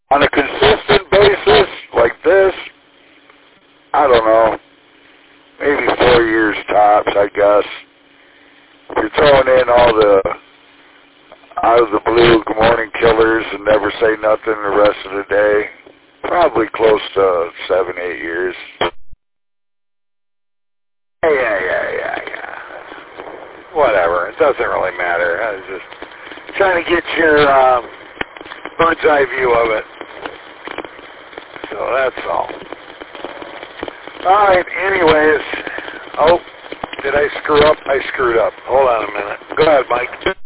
On a consistent basis, like this, I don't know, maybe 4 years tops, I guess. If you're throwing in all the out of the blue good morning killers and never say nothing the rest of the day, probably close to 7, 8 years. Yeah. Whatever. It doesn't really matter. I was just trying to get your bird's eye view of it. So that's all. All right. Anyways. Oh, did I screw up? I screwed up. Hold on a minute. Go ahead, Mike.